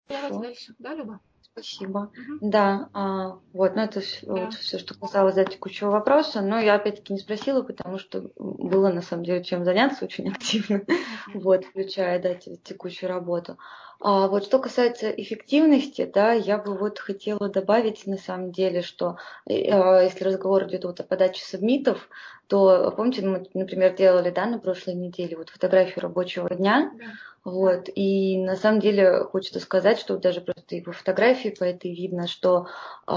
Давайте Хорошо, дальше. Да, Люба? спасибо. Мгм. Да, ну это вот Да. все, что касалось текущего вопроса, но я опять-таки не спросила, потому что было на самом деле чем заняться очень активно, Нет, нет. вот, включая, да, текущую работу. Вот что касается эффективности, да, я бы вот хотела добавить на самом деле, что если разговор идет вот о подаче сабмитов, то помните, мы, например, делали, да, на прошлой неделе вот фотографию рабочего дня, Да. вот, и на самом деле хочется сказать, что даже просто и по фотографии по этой видно, что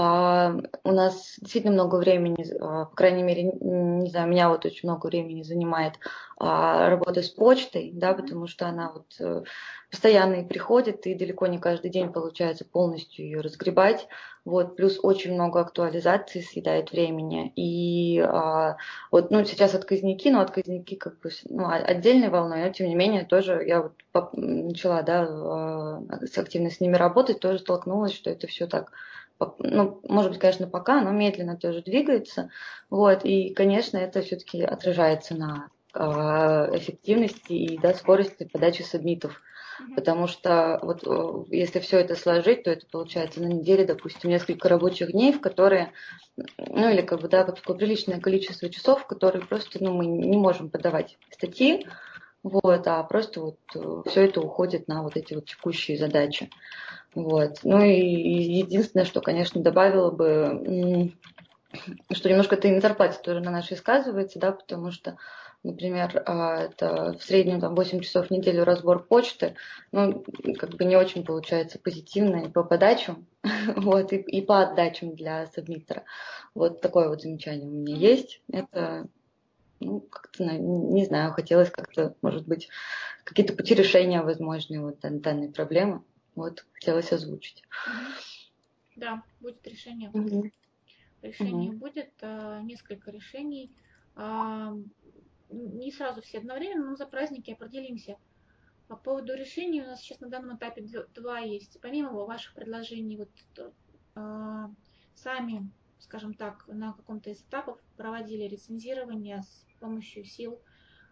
у нас действительно много времени, по крайней мере, не знаю, меня вот очень много времени занимает работа с почтой, да, Мгм. потому что она вот постоянно и приходит, и далеко не каждый день получается полностью ее разгребать, вот, плюс очень много актуализаций съедает времени, и вот, ну, сейчас отказники, но отказники как бы отдельной волной, но тем не менее тоже я вот начала, да, активно с ними работать, тоже столкнулась, что это все так, ну, может быть, конечно, пока, но медленно тоже двигается, вот, и, конечно, это все-таки отражается на эффективности и, да, скорости подачи сабмитов. Мгм. Потому что вот если все это сложить, то это получается на неделе, допустим, несколько рабочих дней, в которые, ну или как бы, да, такое приличное количество часов, в которые просто, ну, мы не можем подавать статьи, вот, а просто вот все это уходит на вот эти вот текущие задачи. Вот. Ну и единственное, что, конечно, добавила бы, что немножко это и на зарплате тоже на нашей сказывается, да, потому что, например, это в среднем там 8 часов в неделю разбор почты, ну, как бы не очень получается позитивно и по подачам, вот, и по отдачам для сабмиттера. Вот такое вот замечание у меня Мгм. есть. Это, ну, как-то, не знаю, хотелось как-то, может быть, какие-то пути решения возможны вот данной проблемы. Вот, хотелось озвучить. Мгм. Да, будет решение. Мгм. Решение Мгм. будет, несколько решений. А, Не сразу все одновременно, но за праздники определимся. По поводу решений у нас сейчас на данном этапе два есть. Помимо ваших предложений, вот а, сами, скажем так, на каком-то из этапов проводили рецензирование с помощью сил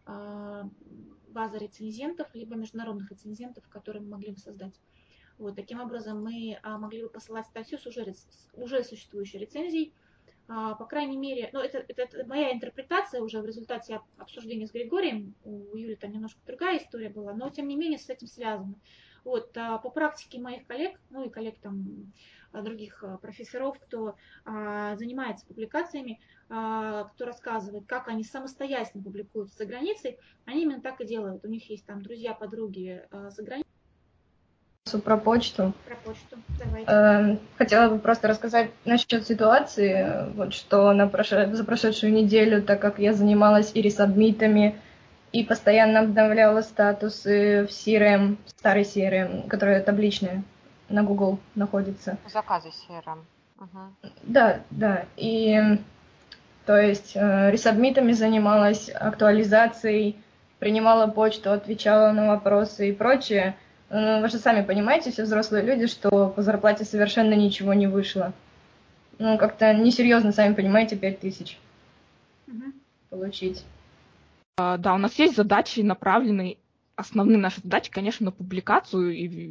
базы рецензентов, либо международных рецензентов, которые мы могли бы создать. Вот, таким образом, мы могли бы посылать статью с уже существующей рецензией. По крайней мере, ну, это моя интерпретация уже в результате обсуждения с Григорием. У Юли там немножко другая история была, но тем не менее с этим связано. Вот, по практике моих коллег, ну и коллег там других профессоров, кто занимается публикациями, кто рассказывает, как они самостоятельно публикуются за границей, они именно так и делают. У них есть там друзья, подруги за границей. Про почту. Про почту. Давайте. Хотела бы просто рассказать насчет ситуации, вот что за прошедшую неделю, так как я занималась и ресабмитами, и постоянно обновляла статусы в CRM, старый CRM, который табличный на Google находится. Заказы CRM. Угу. Да, да. И то есть ресабмитами занималась, актуализацией, принимала почту, отвечала на вопросы и прочее. Вы же сами понимаете, все взрослые люди, что по зарплате совершенно ничего не вышло. Ну, как-то несерьезно, сами понимаете, 5000 получить. Да, у нас есть задачи, направленные, основные наши задачи, конечно, на публикацию,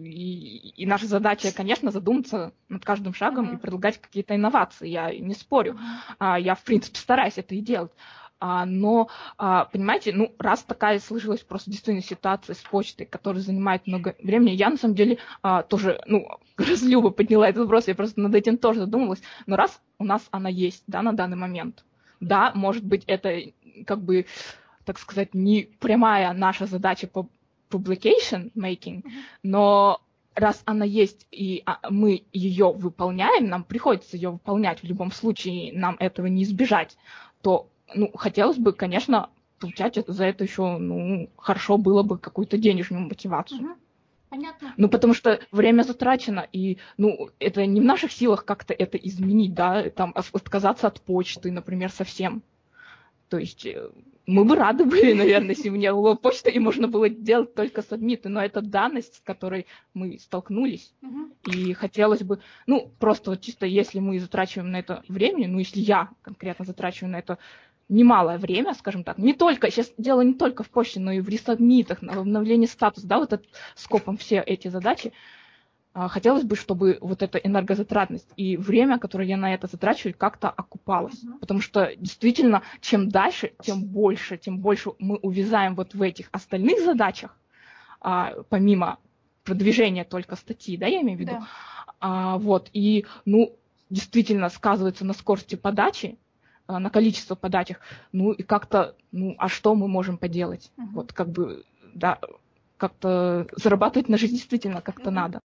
и наша задача, конечно, задуматься над каждым шагом и предлагать какие-то инновации, я не спорю. Я, в принципе, стараюсь это и делать. Но, понимаете, ну, раз такая сложилась просто действительно ситуация с почтой, которая занимает много времени, я, на самом деле, тоже, ну, раз Люба подняла этот вопрос, я просто над этим тоже задумалась, но раз у нас она есть, да, на данный момент, да, может быть, это как бы, так сказать, не прямая наша задача по publication making, но раз она есть, и мы ее выполняем, нам приходится ее выполнять в любом случае, нам этого не избежать, то, ну, хотелось бы, конечно, получать за это еще, ну, хорошо было бы какую-то денежную мотивацию. Понятно. Ну, потому что время затрачено, и, ну, это не в наших силах как-то это изменить, да, там, отказаться от почты, например, совсем. То есть мы бы рады были, наверное, если бы не было почты, и можно было делать только сабмиты, но это данность, с которой мы столкнулись, и хотелось бы, ну, просто вот чисто если мы затрачиваем на это время, ну, если я конкретно затрачиваю на это немалое время, скажем так, не только, сейчас дело не только в почте, но и в ресабмитах, на обновлении статуса, да, вот это скопом все эти задачи, хотелось бы, чтобы вот эта энергозатратность и время, которое я на это затрачиваю, как-то окупалось. Потому что действительно, чем дальше, тем больше мы увязаем вот в этих остальных задачах, помимо продвижения только статьи, да, я имею в виду. Да. Вот, и, действительно сказывается на скорости подачи, на количество подачах, и как-то, а что мы можем поделать? Вот, да, как-то зарабатывать на жизнь действительно как-то надо.